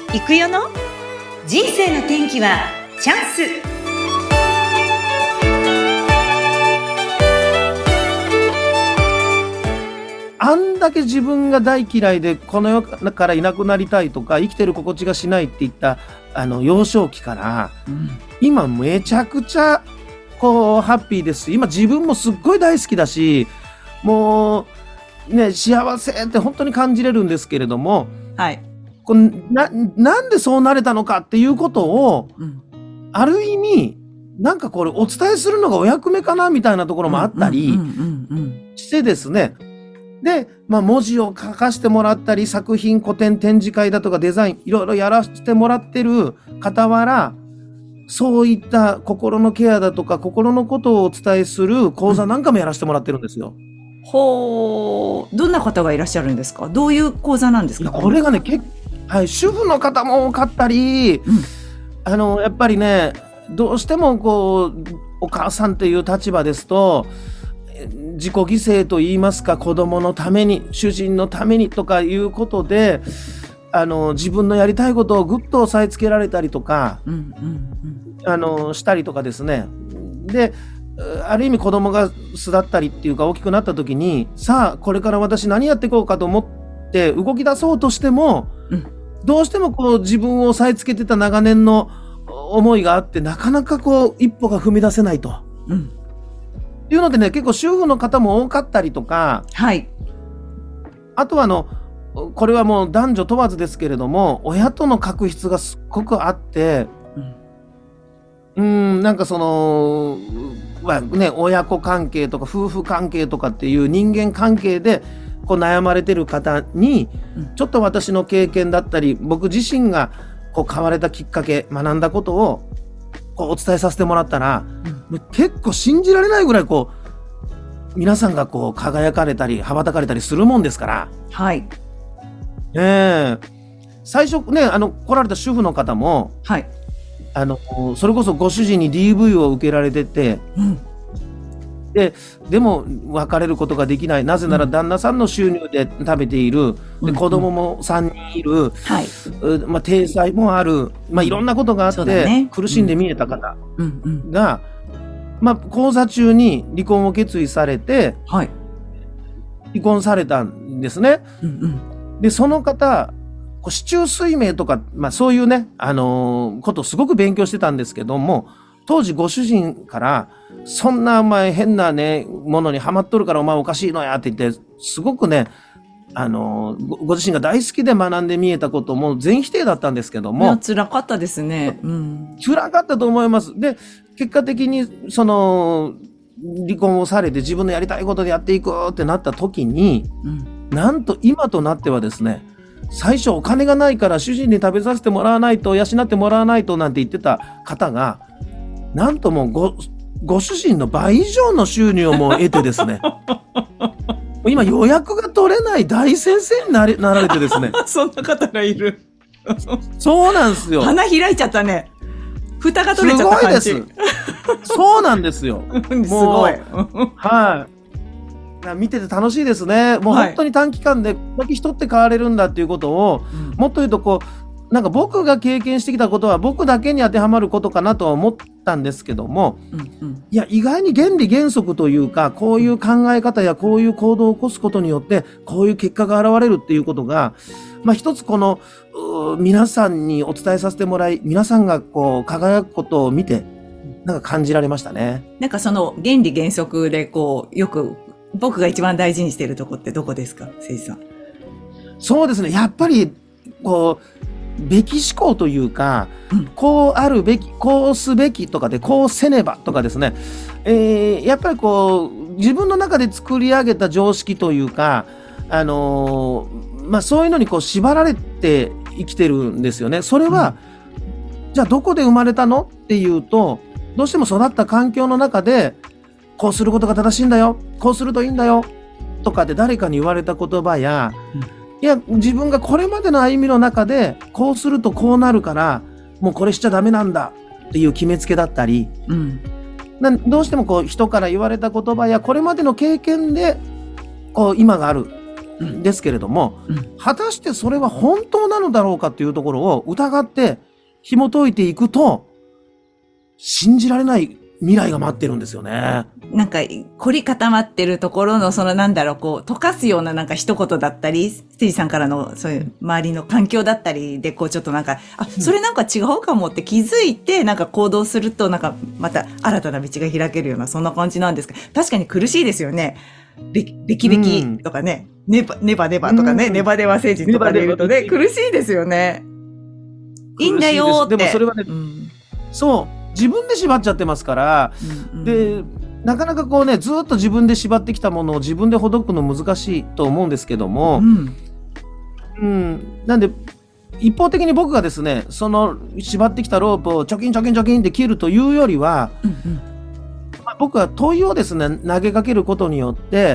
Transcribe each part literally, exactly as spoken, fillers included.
行くよの人生の天気はチャンス。 あんだけ自分が大嫌いでこの世からいなくなりたいとか生きてる心地がしないっていったあの幼少期から、うん、今めちゃくちゃこうハッピーです。今自分もすっごい大好きだし、もうね幸せって本当に感じれるんですけれども、はい、これ な, なんでそうなれたのかっていうことを、うん、ある意味なんかこれお伝えするのがお役目かなみたいなところもあったりしてですね。で、まあ、文字を書かせてもらったり作品個展展示会だとかデザインいろいろやらせてもらってる傍ら、そういった心のケアだとか心のことをお伝えする講座なんかもやらせてもらってるんですよ。うん、 ほう、どんな方がいらっしゃるんですか？どういう講座なんですか？ これがね、け、はい、主婦の方も多かったり、うん、あのやっぱりねどうしてもこうお母さんという立場ですと自己犠牲といいますか、子供のために主人のためにとかいうことであの自分のやりたいことをぐっと押さえつけられたりとか、うんうんうん、あのしたりとかですね。である意味子供が巣立ったりっていうか大きくなった時に、さあこれから私何やっていこうかと思って動き出そうとしても、うん、どうしてもこう自分を押さえつけてた長年の思いがあってなかなかこう一歩が踏み出せないと、うん、っていうのでね、結構主婦の方も多かったりとか、はい、あとはあのこれはもう男女問わずですけれども親との確執がすっごくあって、うん、うーんなんかその、まあね、親子関係とか夫婦関係とかっていう人間関係でこう悩まれてる方に、うん、ちょっと私の経験だったり僕自身がこう変われたきっかけ学んだことをこうお伝えさせてもらったら、うん、結構信じられないぐらいこう皆さんがこう輝かれたり羽ばたかれたりするもんですから、はい、えー、最初ねあの来られた主婦の方も、はい、あのそれこそご主人に ディーブイ を受けられてて、うん、で, でも別れることができない、なぜなら旦那さんの収入で食べている、うん、で子供もさんにんいる、うんはいまあ、体裁もある、まあ、いろんなことがあって、ね、苦しんで見えた方が、うんうんまあ、講座中に離婚を決意されて、はい、離婚されたんですね、うんうん、でその方四柱推命とか、まあ、そういうね、あのー、ことをすごく勉強してたんですけども、当時ご主人からそんなお前変なねものにハマっとるからお前おかしいのやって言ってすごくねあの ご, ご自身が大好きで学んで見えたことも全否定だったんですけども、 辛かったですね、うん、 辛かったと思います。で結果的にその離婚をされて自分のやりたいことでやっていくってなった時に、うん、なんと今となってはですね、最初お金がないから主人に食べさせてもらわないと養ってもらわないとなんて言ってた方がなんともう ご, ご主人の倍以上の収入をもう得てですね今予約が取れない大先生になれ、なられてですねそんな方がいるそうなんですよ。 花開いちゃったね。蓋が取れちゃった感じ。 すごいです。そうなんですよすごいはい、見てて楽しいですね。もう本当に短期間でこれだけ人って変われるんだっていうことを、うん、もっと言うとこうなんか僕が経験してきたことは僕だけに当てはまることかなとは思ったんですけども、うんうん、いや意外に原理原則というかこういう考え方やこういう行動を起こすことによってこういう結果が現れるっていうことが、まあ、一つこの皆さんにお伝えさせてもらい皆さんがこう輝くことを見てなんか感じられましたね。 なんかその原理原則でこうよく僕が一番大事にしているとこってどこですか、誠司さん。 そうですね、やっぱりこうべき思考というか、うん、こうあるべきこうすべきとかでこうせねばとかですね、えー、やっぱりこう自分の中で作り上げた常識というか、あのーまあ、そういうのにこう縛られて生きてるんですよね。それは、うん、じゃあどこで生まれたのっていうとどうしても育った環境の中でこうすることが正しいんだよこうするといいんだよとかで誰かに言われた言葉や、うんいや自分がこれまでの歩みの中でこうするとこうなるからもうこれしちゃダメなんだっていう決めつけだったり、うん、などうしてもこう人から言われた言葉やこれまでの経験でこう今があるですけれども、 うん。 果たしてそれは本当なのだろうかっていうところを疑って紐解いていくと、信じられない未来が待ってるんですよね。 なんか、凝り固まってるところの、そのなんだろう、こう、溶かすようななんか一言だったり、ステージさんからのそういう周りの環境だったりで、こうちょっとなんか、あ、それなんか違うかもって気づいて、なんか行動すると、なんかまた新たな道が開けるような、そんな感じなんですけど、確かに苦しいですよね。べ、べきべきとかね、ねば、ねばねばとかね、 うんネバネバ星人とかで言うとね、 ネバネバ苦しいですよね。いいんだよーって。 でもそれはね、 うん、 そう、自分で縛っちゃってますから、 うんうん、 で、なかなかこうね、ずっと自分で縛ってきたものを自分でほどくの難しいと思うんですけども、 うん、 うん、なんで、一方的に僕がですね、その縛ってきたロープをチョキンチョキンチョキンって切るというよりは、 うんうん、 まあ僕は問いをですね、投げかけることによって、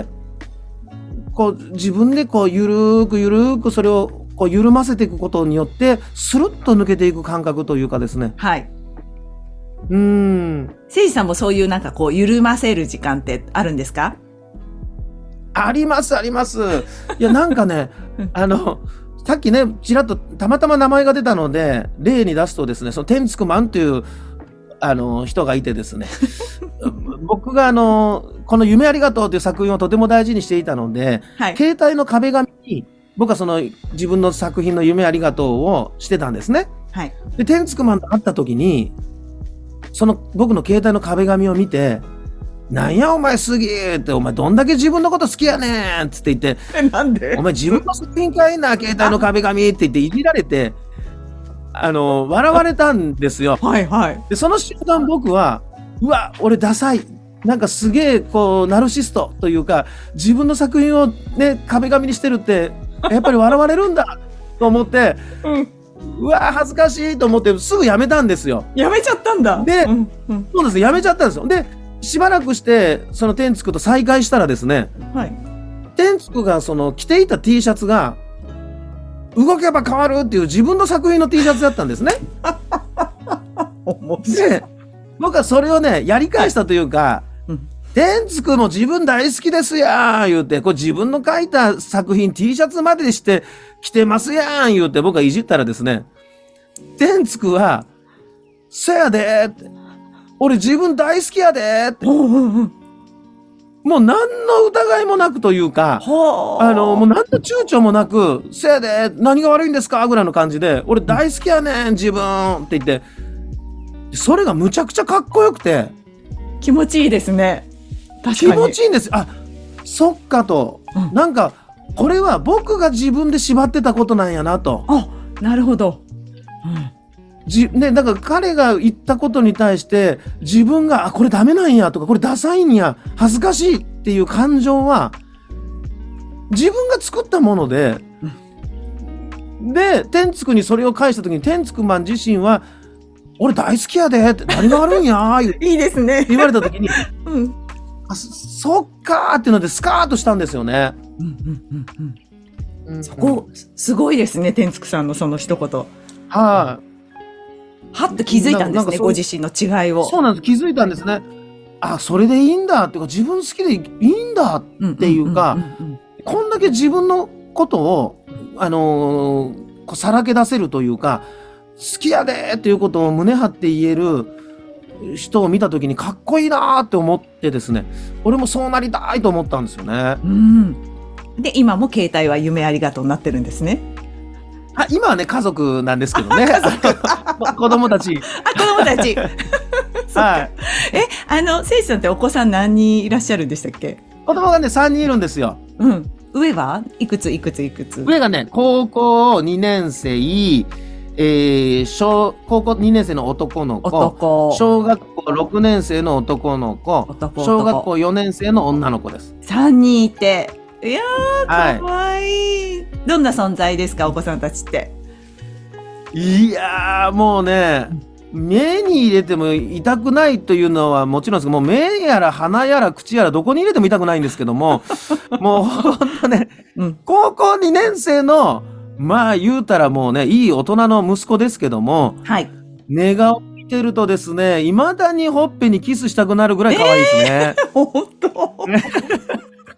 こう自分でこうゆるーくゆるーくそれをこう緩ませていくことによって、スルッと抜けていく感覚というかですね。 はい。 うーん。 せいじさんもそういうなんかこう緩ませる時間ってあるんですか？ ありますあります。いやなんかね、あの、さっきね、ちらっとたまたま名前が出たので、例に出すとですね、その天竺マンという、あの、人がいてですね、僕があの、この夢ありがとうという作品をとても大事にしていたので、 はい。 携帯の壁紙に、僕はその自分の作品の夢ありがとうをしてたんですね。 はい。 で、天竺マンと会った時に、その僕の携帯の壁紙を見て、なんやお前すげえって、お前どんだけ自分のこと好きやねんつって言って、 え、なんで？ お前自分の作品かいな、携帯の壁紙って言っていじられて、あの、笑われたんですよ。 はいはい。 で、その瞬間僕は、うわ、俺ダサい。なんかすげえ、こう、ナルシストというか、自分の作品をね、壁紙にしてるって、やっぱり笑われるんだと思って、 うん。 うわ、恥ずかしいと思ってすぐやめたんですよ。 やめちゃったんだ。 でうんうん、 そうですね、やめちゃったんですよ。で、しばらくして、その天竺と再会したらですね、 はい。 天竺がその着ていた T シャツが、動けば変わるっていう自分の作品の T シャツだったんですね。 面白い。 で、僕はそれをね、やり返したというか、 うん、 天竺も自分大好きですやん言うて、これ自分の書いた作品 T シャツまでして着てますやん言うて僕はいじったらですね、天竺は、そやでって、俺自分大好きやでって、 うんうんうん、 もう何の疑いもなくというか、 はあ、 あの、もう何の躊躇もなく、せやで、何が悪いんですかぐらいの感じで、俺大好きやねん、自分って言って、それがむちゃくちゃかっこよくて、 気持ちいいですね。確気かに。 持ちいいんですよ。あ、そっかと、 うん、 なんか、これは僕が自分で縛ってたことなんやなと。 あ、なるほど。うん、 じね、だから彼が言ったことに対して自分が、あ、これダメなんやとか、これダサいんや、恥ずかしいっていう感情は自分が作ったもので、うん、で、天竺にそれを返した時に天竺マン自身は、俺大好きやでって、何が悪いんやいいですね。 言われた時に、 うん、 あ、そ、そっかーっていうのでスカーッとしたんですよね。 うんうんうんうん、 うん、 そこ、すごいですね、天竺さんのその一言。 はい、あ、 はっと気づいたんですね、ご自身の違いを。 そうなんです、気づいたんですね。あ、それでいいんだっていうか、自分好きでいいんだっていうか、こんだけ自分のことを、あのー、こうさらけ出せるというか、好きやでっていうことを胸張って言える人を見たときにかっこいいなーって思ってですね、俺もそうなりたいと思ったんですよね。 うん。で、今も携帯は夢ありがとうになってるんですね。 あ、今はね、家族なんですけどね。子供たち。 あ、子供たち。 はい。 え、あの、せいじさんってお子さん何人いらっしゃるんでしたっけ？ 子供がね、さんにんいるんですよ。 うん。上はいくついくついくつ？ 上がね、高校にねん生、えー、小、高校にねん生の男の子。 男。 小学校ろくねん生の男の子。 男。 小学校よねん生の女の子です。 さんにんいて。いやー、 はい、 かわいい。どんな存在ですか、お子さんたちって？ いやー、もうね、目に入れても痛くないというのはもちろんですけど、もう目やら鼻やら口やらどこに入れても痛くないんですけども、もうほんとね、うん、高校にねん生の、まあ言うたらもうね、いい大人の息子ですけども、 はい。 寝顔見てるとですね、未だにほっぺにキスしたくなるぐらい可愛いですね。 えー、ほんと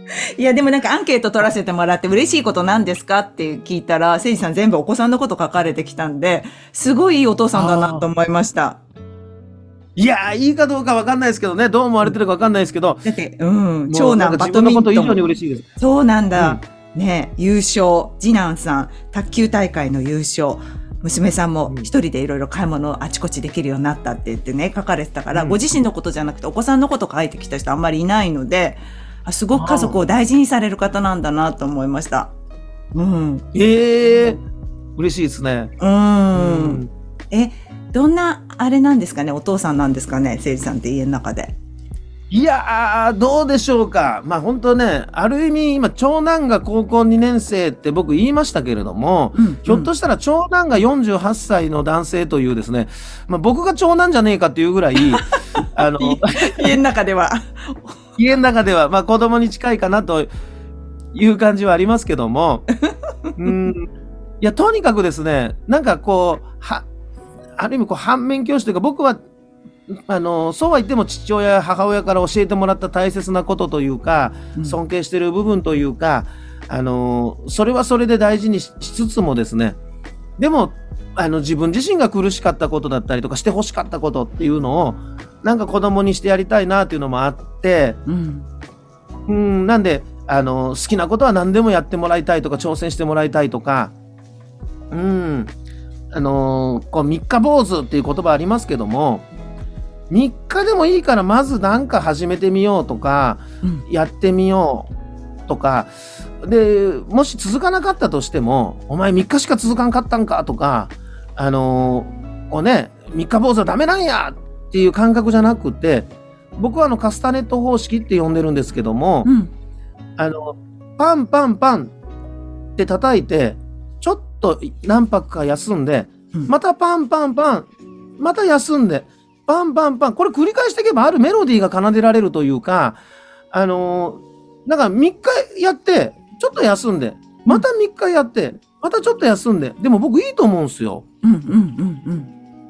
いや、でもなんかアンケート取らせてもらって嬉しいこと何ですかって聞いたら、誠司さん全部お子さんのこと書かれてきたんで、すごいいいお父さんだなと思いました。 いやー、いいかどうかわかんないですけどね。どう思われてるかわかんないですけど。 だって、うん、長男バドミントン。 自分のこと以上に嬉しいです。 そうなんだ。うん、ね、優勝。次男さん、卓球大会の優勝。娘さんも一人でいろいろ買い物をあちこちできるようになったって言ってね、書かれてたから、うん、ご自身のことじゃなくてお子さんのこと書いてきた人あんまりいないので、あ、すごく家族を大事にされる方なんだなと思いました。うん。 ええー、嬉しいですね。 うん。うん、え、どんな、あれなんですかね、お父さんなんですかね、誠司さんって家の中で。 いやー、どうでしょうか。まあ本当ね、ある意味、今、長男が高校にねん生って僕言いましたけれども、うんうん、ひょっとしたら長男がよんじゅうはっさいの男性というですね、まあ僕が長男じゃねえかっていうぐらい、あの、 家の中では。 家の中では、まあ子供に近いかなという感じはありますけども、うん、いや、とにかくですね、なんかこう、は、ある意味こう反面教師というか、僕は、あの、そうは言っても父親や母親から教えてもらった大切なことというか、うん、尊敬している部分というか、あの、それはそれで大事に し, しつつもですね、でも、あの、自分自身が苦しかったことだったりとかして欲しかったことっていうのを、なんか子供にしてやりたいなっていうのもあって、うん、うんなんで、あの、好きなことは何でもやってもらいたいとか、挑戦してもらいたいとか、うん、あの、こう、三日坊主っていう言葉ありますけども、みっかでもいいからまずなんか始めてみようとか、うん、やってみようとか、で、もし続かなかったとしても、お前みっかしか続かんかったんかとか、あのー、こうね、三日坊主はダメなんやっていう感覚じゃなくて、僕はあのカスタネット方式って呼んでるんですけども、うん、あの、パンパンパンって叩いて、ちょっと何泊か休んで、うん、またパンパンパン、また休んで、パンパンパン。これ繰り返していけばあるメロディーが奏でられるというか、あのー、なんかみっかやって、ちょっと休んで、またみっかやって、またちょっと休んで。でも僕いいと思うんですよ。うんうんうんうん。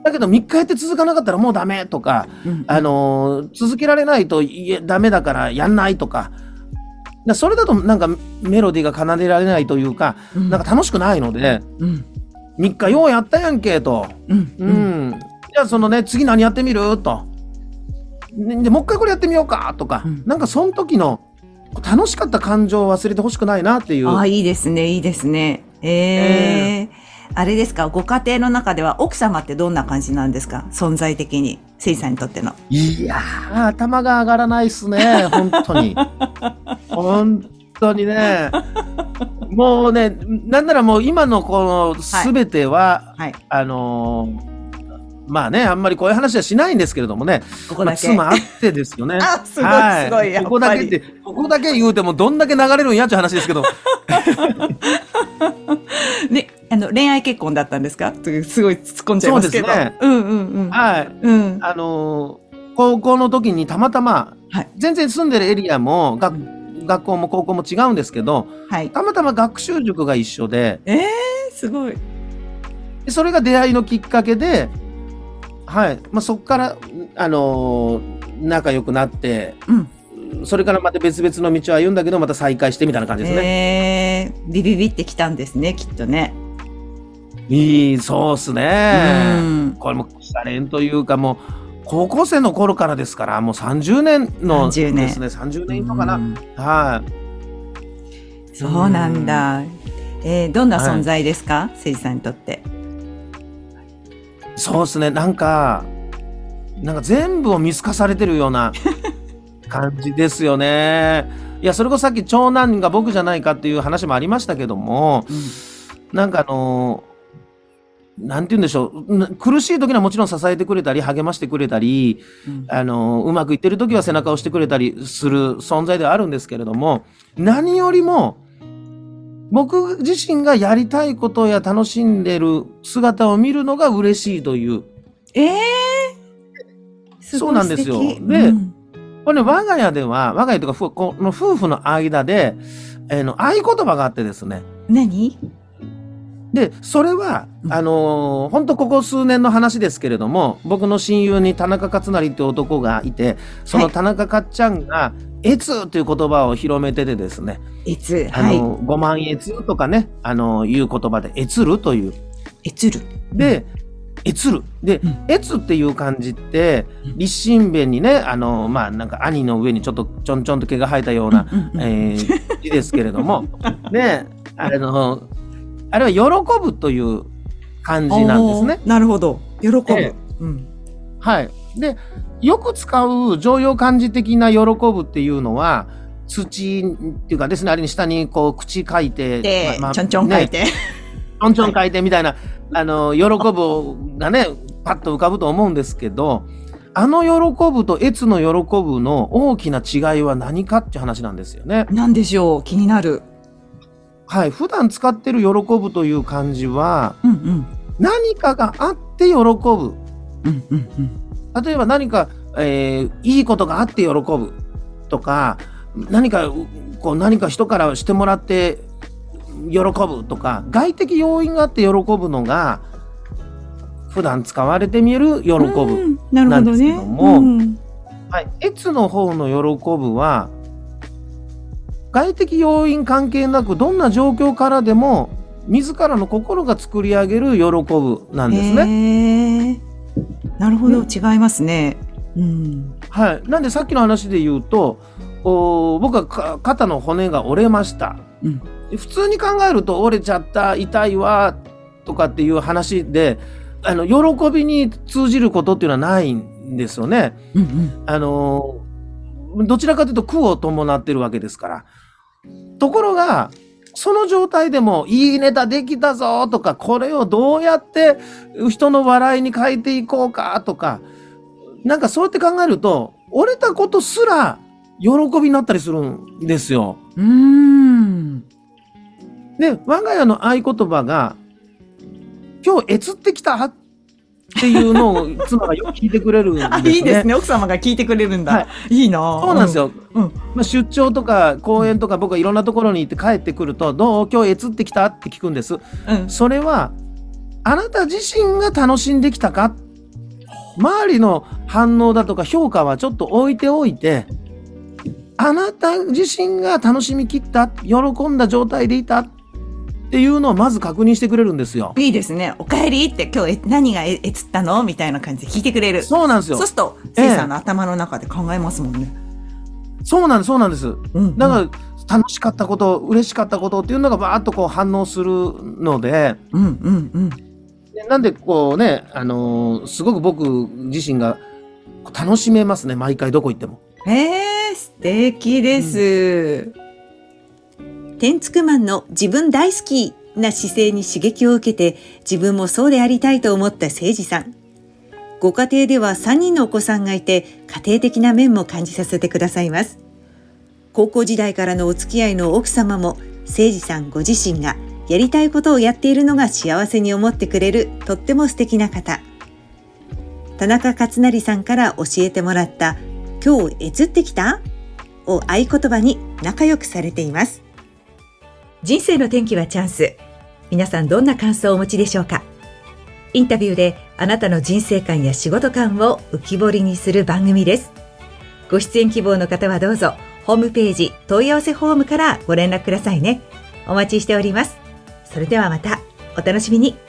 だけどみっかやって続かなかったらもうダメとか、うんうん、あのー、続けられないといえダメだからやんないとか。だそれだとなんかメロディーが奏でられないというか、うん、なんか楽しくないので、うん、みっかようやったやんけと。うん。うんうんじゃあそのね、次何やってみると。で、もう一回これやってみようかとか、うん、なんかその時の楽しかった感情を忘れてほしくないなっていう。 ああ、いいですね、いいですね。ええー。あれですか、ご家庭の中では奥様ってどんな感じなんですか存在的に。誠司さんにとっての。 いやー、頭が上がらないっすね、本当に。本当にね。もうね、なんならもう今のこの全ては、はいはい、あのー、まあね、あんまりこういう話はしないんですけれどもね。 ここだけ。 まあ、妻あってですよね。 あ、すごい、はい、すごい、やっぱり。 ここだけって、ここだけ言うてもどんだけ流れるんやっていう話ですけど。 ね、あの、恋愛結婚だったんですかすごい突っ込んじゃいますけど。そうですね。うんうんうん。 はい。うん。あのー、高校の時にたまたま、はい、全然住んでるエリアも、が学校も高校も違うんですけど、はい、たまたま学習塾が一緒で。 えー、すごい。 それが出会いのきっかけで、はい。まあ、そこから、あのー、仲良くなって、うん、それからまた別々の道を歩んだけど、また再会してみたいな感じですね。 えー、ビビビってきたんですね、きっとね。 いい、そうっすね。うん、これも腐れんというか、もう、高校生の頃からですから、もうさんじゅうねんのですね、さんじゅうねん以上かな。はい。 そうなんだ。えー、どんな存在ですか、はい、誠司さんにとって。 そうですね。なんか、なんか全部を見透かされてるような感じですよね。いや、それこそさっき長男が僕じゃないかっていう話もありましたけども、うん、なんかあのー、なんて言うんでしょう。苦しい時にはもちろん支えてくれたり、励ましてくれたり、うん、あのー、うまくいってる時は背中を押してくれたりする存在ではあるんですけれども、何よりも、僕自身がやりたいことや楽しんでる姿を見るのが嬉しいという。 ええー、すごい素敵。そうなんですよ。で、うん、これね、我が家では、我が家とか、この夫婦の間で、えー、の合言葉があってですね。 何？ で、それは、あのー、本当ここ数年の話ですけれども、僕の親友に田中勝成っていう男がいて、その田中かっちゃんが、越という言葉を広めててですね、 越、 あのー、ごまん越とかね、あのー、いう言葉で、越るという。 越る。 で、越る。で、越っていう漢字って、立身弁にね、あのー、まあ、なんか兄の上にちょっとちょんちょんと毛が生えたような、えー、字ですけれども、ね、あのー、あれは喜ぶという漢字なんですね。 なるほど。喜ぶ、 ええうん。はい。で、よく使う常用漢字的な喜ぶっていうのは、土っていうかですね、あれに下にこう口書いて、 で、まあ、ちょんちょん書いて。 ね、ちょんちょん書いてみたいな、あの、喜ぶがね、パッと浮かぶと思うんですけど、あの喜ぶと越の喜ぶの大きな違いは何かっていう話なんですよね。 何でしょう？気になる。 はい、普段使ってる喜ぶという漢字は、 うんうん、 何かがあって喜ぶ、うんうんうん、 例えば何か、えー、いいことがあって喜ぶとか、何かこう何か人からしてもらって喜ぶとか、外的要因があって喜ぶのが普段使われてみる喜ぶなんですけども、うんねうん、はい、越の方の喜ぶは外的要因関係なく、どんな状況からでも自らの心が作り上げる喜ぶなんですね。 へー、なるほど、ね、違いますね。うん、 はい。なんでさっきの話で言うと、お僕はか肩の骨が折れました、うん。普通に考えると折れちゃった、痛いわとかっていう話で、あの喜びに通じることっていうのはないんですよね。うんうん、あのどちらかというと苦を伴ってるわけですから。ところが、その状態でもいいネタできたぞとか、これをどうやって人の笑いに変えていこうかとか、なんかそうやって考えると、折れたことすら喜びになったりするんですよ。 うーん。 で、我が家の合言葉が、今日越ってきたっていうのを妻がよく聞いてくれるんですね。 いいですね。奥様が聞いてくれるんだ。はい、いいな。 そうなんですよ。うんうんまあ、出張とか公演とか僕はいろんなところに行って帰ってくると、どう今日越ってきたって聞くんです。うん、それは、あなた自身が楽しんできたか、周りの反応だとか評価はちょっと置いておいて、あなた自身が楽しみきった、喜んだ状態でいたっていうのをまず確認してくれるんですよ。 いいですね。おかえりって今日何がえつったのみたいな感じで聞いてくれる。 そうなんですよ。 そうすると、せいさんの頭の中で考えますもんね。 ええ、そうなんです、そうなんです。うんうん、だから楽しかったこと、嬉しかったことっていうのがバーッとこう反応するので、 うんうんうん、 でなんでこうね、あのー、すごく僕自身が楽しめますね。毎回どこ行っても。 へえ、素敵です。 うん、テンツクマンの自分大好きな姿勢に刺激を受けて、自分もそうでありたいと思った誠司さん。ご家庭ではさんにんのお子さんがいて、家庭的な面も感じさせてくださいます。高校時代からのお付き合いの奥様も、誠司さんご自身がやりたいことをやっているのが幸せに思ってくれる、とっても素敵な方。田中勝成さんから教えてもらった今日越ってきたを合言葉に仲良くされています。 人生の転機はチャンス。皆さんどんな感想をお持ちでしょうか？インタビューであなたの人生観や仕事観を浮き彫りにする番組です。ご出演希望の方はどうぞホームページ問い合わせフォームからご連絡くださいね。お待ちしております。それではまたお楽しみに。